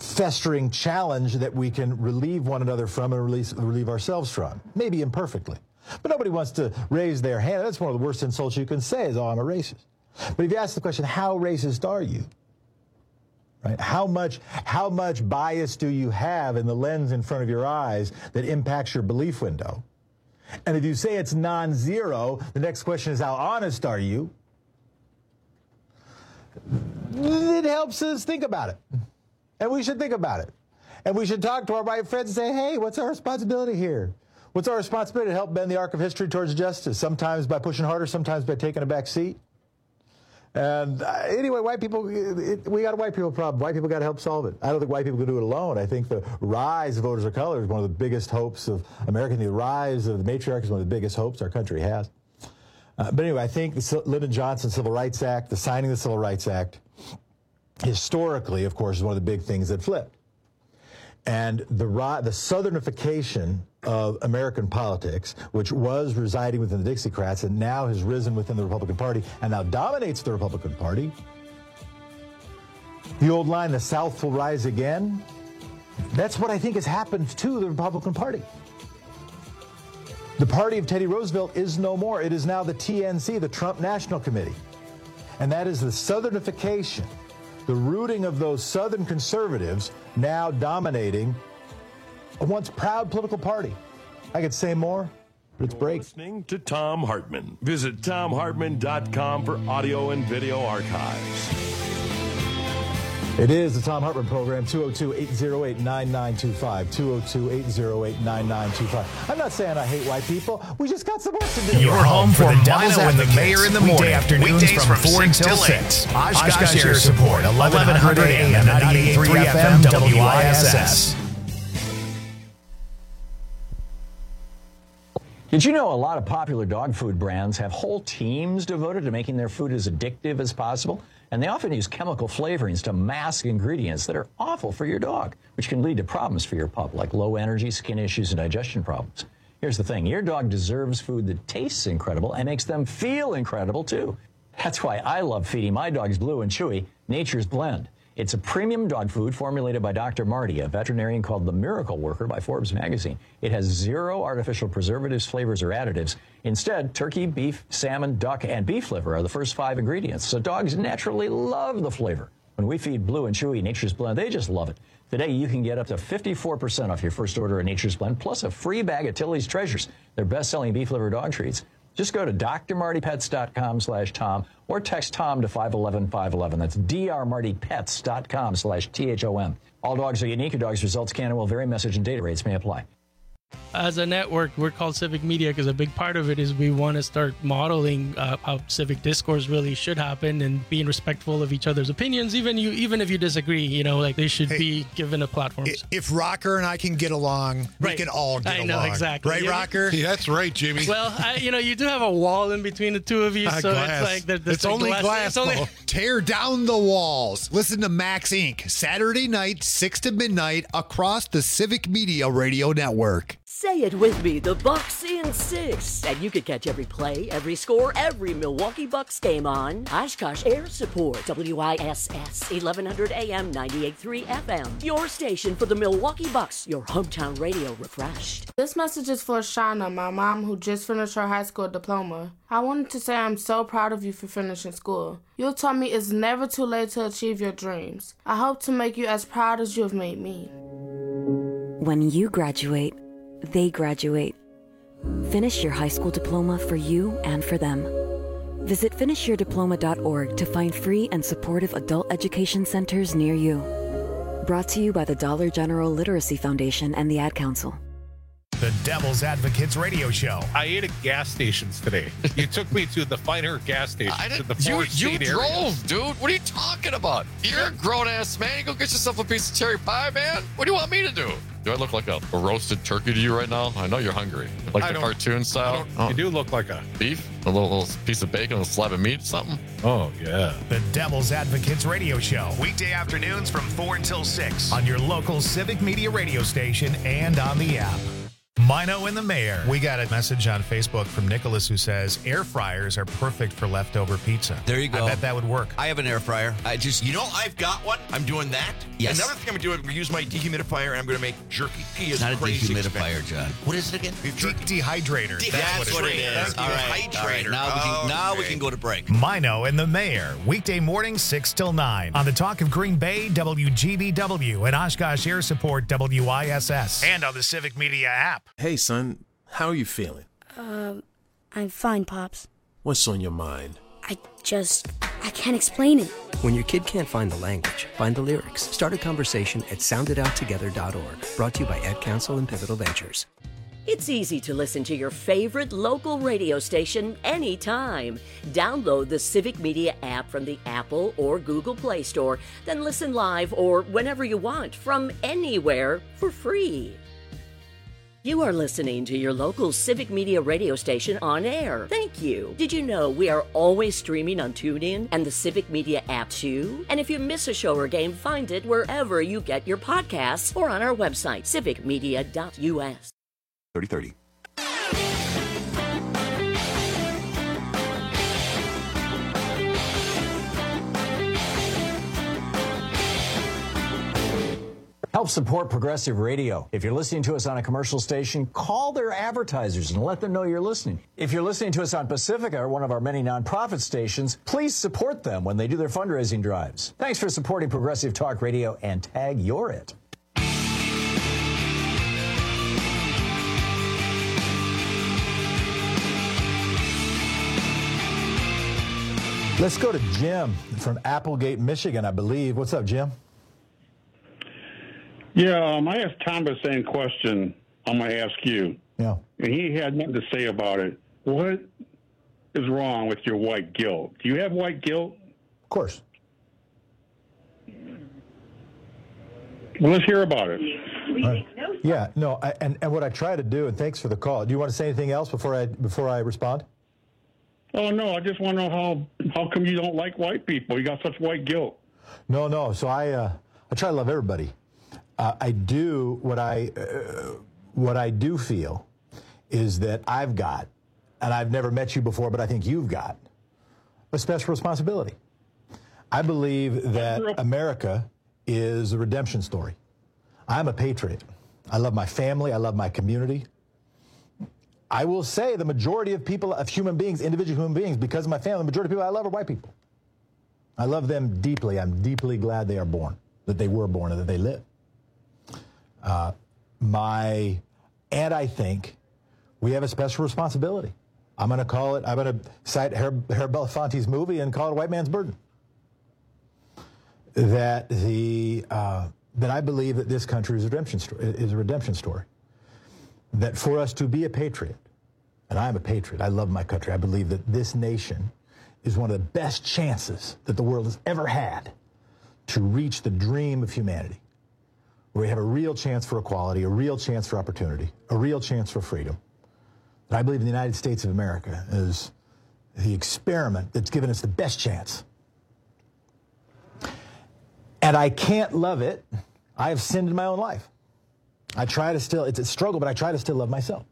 festering challenge that we can relieve one another from and release, relieve ourselves from, maybe imperfectly. But nobody wants to raise their hand. That's one of the worst insults you can say is, oh, I'm a racist. But if you ask the question, how racist are you? Right? How much, how much bias do you have in the lens in front of your eyes that impacts your belief window? And if you say it's non-zero, the next question is, how honest are you? It helps us think about it. And we should think about it. And we should talk to our white friends and say, hey, what's our responsibility here? What's our responsibility to help bend the arc of history towards justice? Sometimes by pushing harder, sometimes by taking a back seat. And uh, anyway, white people, it, it, we got a white people problem. White people got to help solve it. I don't think white people can do it alone. I think the rise of voters of color is one of the biggest hopes of America. The rise of the matriarch is one of the biggest hopes our country has. Uh, but anyway, I think the Lyndon Johnson Civil Rights Act, the signing of the Civil Rights Act, historically, of course, is one of the big things that flipped. And the, the Southernification of American politics, which was residing within the Dixiecrats and now has risen within the Republican Party and now dominates the Republican Party. The old line, the South will rise again, that's what I think has happened to the Republican Party. The party of Teddy Roosevelt is no more. It is now the T N C, the Trump National Committee. And that is the Southernification, the rooting of those Southern conservatives now dominating a once proud political party. I could say more, but it's break. Listening to Thom Hartmann. Visit Thom Hartmann dot com for audio and video archives. It is the Thom Hartmann Program, two oh two, eight oh eight, nine nine two five, two oh two, eight oh eight, nine nine two five. I'm not saying I hate white people. We just got some work to do. You're home for the Devil's and the Mayor in the morning. Afternoons Weekdays from, from four until six. Oshkosh Air Support, eleven hundred A M, ninety-eight point three F M, W I S S. Did you know a lot of popular dog food brands have whole teams devoted to making their food as addictive as possible? And they often use chemical flavorings to mask ingredients that are awful for your dog, which can lead to problems for your pup, like low energy, skin issues, and digestion problems. Here's the thing. Your dog deserves food that tastes incredible and makes them feel incredible, too. That's why I love feeding my dogs Blue and Chewy Nature's Blend. It's a premium dog food formulated by Doctor Marty, a veterinarian called the Miracle Worker by Forbes magazine. It has zero artificial preservatives, flavors, or additives. Instead, turkey, beef, salmon, duck, and beef liver are the first five ingredients, so dogs naturally love the flavor. When we feed Blue and Chewy Nature's Blend, they just love it. Today, you can get up to fifty-four percent off your first order of Nature's Blend, plus a free bag of Tilly's Treasures, their best-selling beef liver dog treats. Just go to D R Marty Pets dot com slash Tom or text Tom to five one one, five one one. That's D R Marty Pets dot com slash T H O M. All dogs are unique. Your dog's results can and will vary. Message and data rates may apply. As a network, we're called Civic Media because a big part of it is we want to start modeling uh, how civic discourse really should happen and being respectful of each other's opinions. Even you, even if you disagree, you know, like they should hey, be given a platform. If Rocker and I can get along, right. we can all get along. I know, along. exactly. Right, yeah. Rocker? Yeah, that's right, Jimmy. Well, I, you know, you do have a wall in between the two of you, uh, so glass. it's like there, there's it's like only glass. glass. It's only... Tear down the walls. Listen to Max Incorporated. Saturday night, six to midnight, across the Civic Media Radio Network. Say it with me, the Bucks in six. And you can catch every play, every score, every Milwaukee Bucks game on Oshkosh Air Support, W I S S, eleven hundred A M, ninety-eight point three F M. Your station for the Milwaukee Bucks, your hometown radio refreshed. This message is for Shauna, my mom, who just finished her high school diploma. I wanted to say I'm so proud of you for finishing school. You taught me it's never too late to achieve your dreams. I hope to make you as proud as you have made me. When you graduate, they graduate. Finish your high school diploma for you and for them. Visit finish your diploma dot org to find free and supportive adult education centers near you. Brought to you by the Dollar General Literacy Foundation and the Ad Council. The Devil's Advocates Radio Show. I ate at gas stations today. You took me to the finer gas station. I didn't, to the you you drove, area. dude. What are you talking about? You're a grown-ass man. You go get yourself a piece of cherry pie, man. What do you want me to do? Do I look like a, a roasted turkey to you right now? I know you're hungry. Like I the cartoon style? Oh. You do look like a... Beef? A little, little piece of bacon, a slab of meat, something? Oh, yeah. The Devil's Advocates Radio Show. Weekday afternoons from four until six on your local Civic Media radio station and on the app. Mino and the Mayor. We got a message on Facebook from Nicholas who says air fryers are perfect for leftover pizza. There you go. I bet that would work. I have an air fryer. I just, you know, I've got one. I'm doing that. Yes. Another thing I'm going to do, I'm going to use my dehumidifier, and I'm going to make jerky. He is not a crazy dehumidifier, expensive. John. What is it again? De- dehydrator. De- That's, that's what, what it it is. is. All right. All right. Now, we can, now we can go to break. Mino and the Mayor. Weekday mornings six till nine. On the Talk of Green Bay, W G B W, and Oshkosh Air Support, W I S S. And on the Civic Media app. Hey, son. How are you feeling? Um, I'm fine, Pops. What's on your mind? I just, I can't explain it. When your kid can't find the language, find the lyrics. Start a conversation at sound it out together dot org. Brought to you by Ad Council and Pivotal Ventures. It's easy to listen to your favorite local radio station anytime. Download the Civic Media app from the Apple or Google Play Store, then listen live or whenever you want from anywhere for free. You are listening to your local Civic Media radio station on air. Thank you. Did you know we are always streaming on TuneIn and the Civic Media app too? And if you miss a show or game, find it wherever you get your podcasts or on our website, civic media dot U S. thirty thirty. Help support Progressive Radio. If you're listening to us on a commercial station, call their advertisers and let them know you're listening. If you're listening to us on Pacifica, one of our many nonprofit stations, please support them when they do their fundraising drives. Thanks for supporting Progressive Talk Radio and tag You're It. Let's go to Jim from Applegate, Michigan, I believe. What's up, Jim? Yeah, um, I asked Tom the same question I'm going to ask you. Yeah. And he had nothing to say about it. What is wrong with your white guilt? Do you have white guilt? Of course. Well, let's hear about it. Right. Yeah, no, I, and, and what I try to do, and thanks for the call. Do you want to say anything else before I before I respond? Oh, no, I just want to know how, how come you don't like white people? You got such white guilt. No, no, so I, uh, I try to love everybody. Uh, I do what I uh, what I do feel is that I've got, and I've never met you before, but I think you've got a special responsibility. I believe that America is a redemption story. I'm a patriot. I love my family. I love my community. I will say the majority of people, of human beings, individual human beings, because of my family, the majority of people I love are white people. I love them deeply. I'm deeply glad they are born, that they were born, and that they live. Uh, my, and I think we have a special responsibility. I'm going to call it, I'm going to cite Herb, Herb Belafonte's movie and call it a white man's burden. That the, uh, that I believe that this country is a redemption story, is a redemption story. That for us to be a patriot, and I'm a patriot, I love my country, I believe that this nation is one of the best chances that the world has ever had to reach the dream of humanity. Where we have a real chance for equality, a real chance for opportunity, a real chance for freedom. And I believe the United States of America is the experiment that's given us the best chance. And I can't love it. I have sinned in my own life. I try to still, it's a struggle, but I try to still love myself.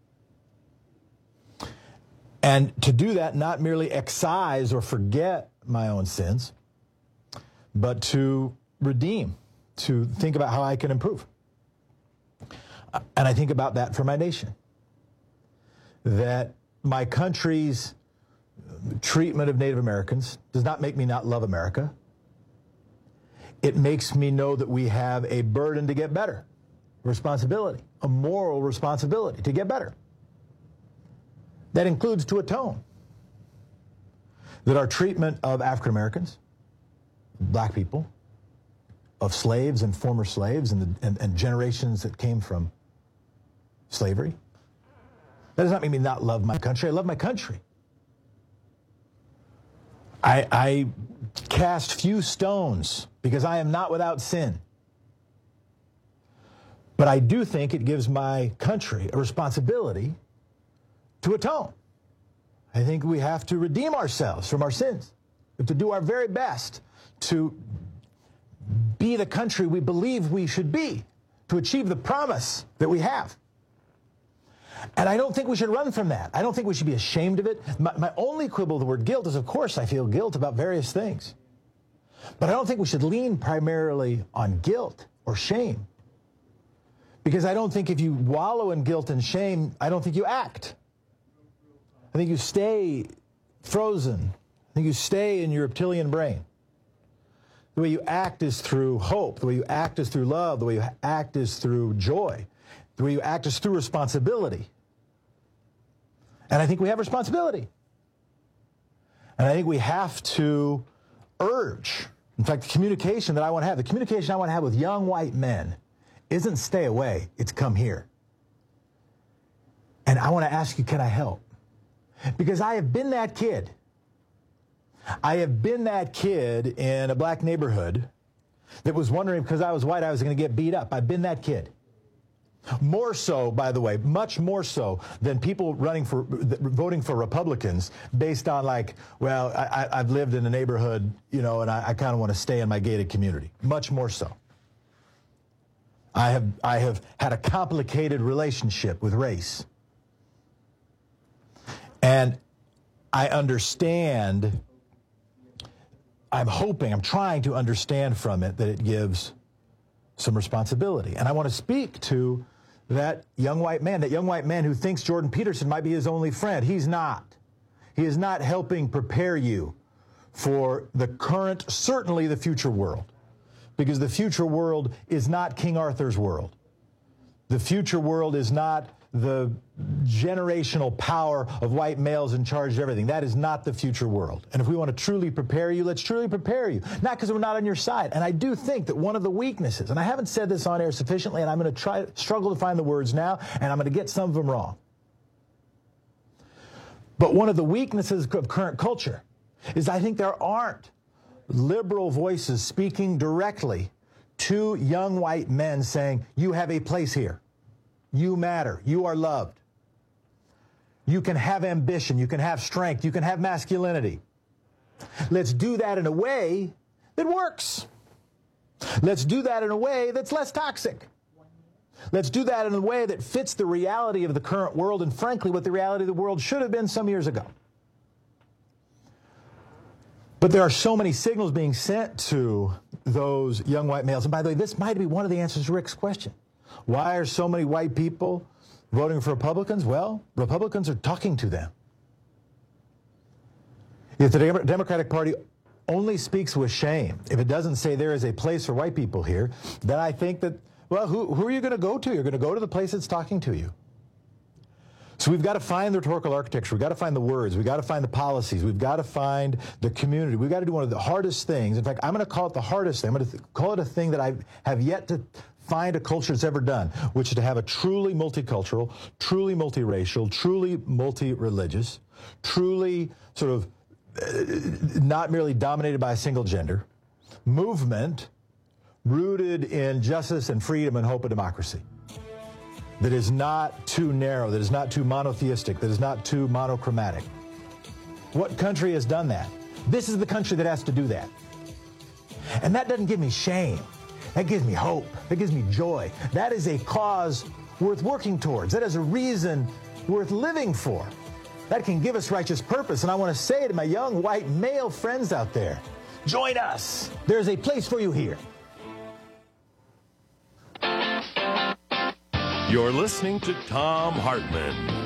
And to do that, not merely excise or forget my own sins, but to redeem, to think about how I can improve. And I think about that for my nation. That my country's treatment of Native Americans does not make me not love America. It makes me know that we have a burden to get better, responsibility, a moral responsibility to get better. That includes to atone. That our treatment of African Americans, black people, of slaves and former slaves and, the, and, and generations that came from slavery, that does not make me not love my country. I love my country. I, I cast few stones because I am not without sin. But I do think it gives my country a responsibility to atone. I think we have to redeem ourselves from our sins. We have to do our very best to be the country we believe we should be, to achieve the promise that we have. And I don't think we should run from that. I don't think we should be ashamed of it. My, my only quibble with the word guilt is, of course, I feel guilt about various things. But I don't think we should lean primarily on guilt or shame. Because I don't think if you wallow in guilt and shame, I don't think you act. I think you stay frozen. I think you stay in your reptilian brain. The way you act is through hope. The way you act is through love. The way you act is through joy. The way you act is through responsibility. And I think we have responsibility. And I think we have to urge, in fact, the communication that I want to have, the communication I want to have with young white men isn't stay away, it's come here. And I want to ask you, can I help? Because I have been that kid. I have been that kid in a black neighborhood that was wondering because I was white I was going to get beat up. I've been that kid. More so, by the way, much more so than people running for, voting for Republicans based on like, well, I, I've lived in a neighborhood, you know, and I, I kind of want to stay in my gated community. Much more so. I have, I have had a complicated relationship with race. And I understand, I'm hoping, I'm trying to understand from it that it gives some responsibility. And I want to speak to that young white man, that young white man who thinks Jordan Peterson might be his only friend. He's not. He is not helping prepare you for the current, certainly the future world. Because the future world is not King Arthur's world. The future world is not the generational power of white males in charge of everything. That is not the future world. And if we want to truly prepare you, let's truly prepare you. Not because we're not on your side. And I do think that one of the weaknesses, and I haven't said this on air sufficiently, and I'm going to try struggle to find the words now, and I'm going to get some of them wrong. But one of the weaknesses of current culture is I think there aren't liberal voices speaking directly to young white men saying, you have a place here. You matter. You are loved. You can have ambition. You can have strength. You can have masculinity. Let's do that in a way that works. Let's do that in a way that's less toxic. Let's do that in a way that fits the reality of the current world and, frankly, what the reality of the world should have been some years ago. But there are so many signals being sent to those young white males. And by the way, this might be one of the answers to Rick's question. Why are so many white people voting for Republicans? Well, Republicans are talking to them. If the Democratic Party only speaks with shame, if it doesn't say there is a place for white people here, then I think that, well, who, who are you going to go to? You're going to go to the place that's talking to you. So we've got to find the rhetorical architecture. We've got to find the words. We've got to find the policies. We've got to find the community. We've got to do one of the hardest things. In fact, I'm going to call it the hardest thing. I'm going to th- call it a thing that I have yet to find a culture that's ever done, which is to have a truly multicultural, truly multiracial, truly multi-religious, truly sort of uh, not merely dominated by a single gender movement rooted in justice and freedom and hope and democracy. That is not too narrow, that is not too monotheistic, that is not too monochromatic. What country has done that? This is the country that has to do that. And that doesn't give me shame. That gives me hope. That gives me joy. That is a cause worth working towards. That is a reason worth living for. That can give us righteous purpose. And I want to say to my young white male friends out there, join us. There's a place for you here. You're listening to Thom Hartmann.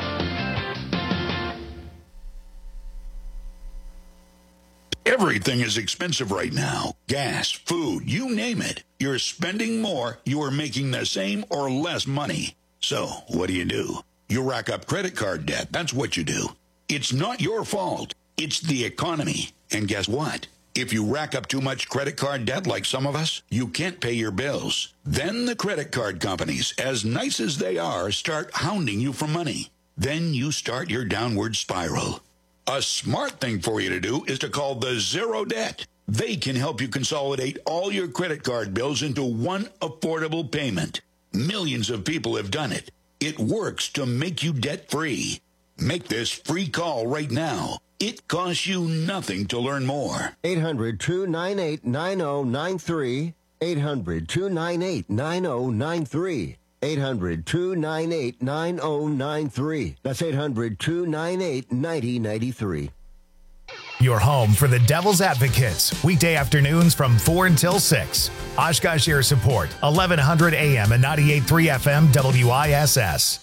Everything is expensive right now. Gas, food, you name it. You're spending more, you are making the same or less money. So, what do you do? You rack up credit card debt. That's what you do. It's not your fault. It's the economy. And guess what? If you rack up too much credit card debt like some of us, you can't pay your bills. Then the credit card companies, as nice as they are, start hounding you for money. Then you start your downward spiral. A smart thing for you to do is to call the Zero Debt. They can help you consolidate all your credit card bills into one affordable payment. Millions of people have done it. It works to make you debt-free. Make this free call right now. It costs you nothing to learn more. eight hundred, two nine eight, nine oh nine three. eight hundred, two nine eight, nine oh nine three. eight hundred, two nine eight, nine oh nine three. That's eight hundred, two nine eight, nine oh nine three. Your home for the Devil's Advocates, weekday afternoons from four until six. Oshkosh Air Support, eleven hundred A M and ninety-eight point three F M W I S S.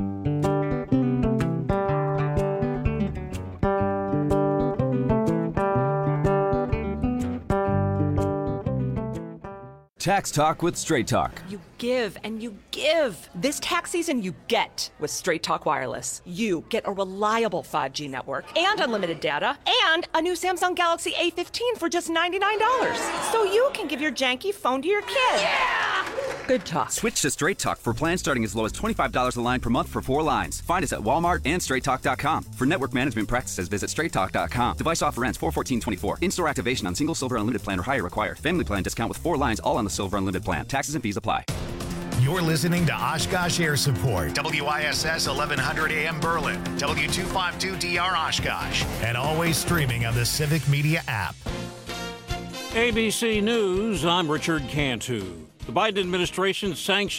Tax Talk with Straight Talk. You give and you give. This tax season, you get with Straight Talk Wireless. You get a reliable five G network and unlimited data and a new Samsung Galaxy A fifteen for just ninety-nine dollars. So you can give your janky phone to your kid. Yeah! Good talk. Switch to Straight Talk for plans starting as low as twenty-five dollars a line per month for four lines. Find us at Walmart and straight talk dot com. For network management practices, visit straight talk dot com. Device offer ends four fourteen twenty-four. In-store activation on single Silver Unlimited plan or higher required. Family plan discount with four lines all on the Silver Unlimited plan. Taxes and fees apply. You're listening to Oshkosh Air Support, W I S S eleven hundred A M Berlin, W two fifty-two D R Oshkosh, and always streaming on the Civic Media app. A B C News, I'm Richard Cantu. The Biden administration sanctioned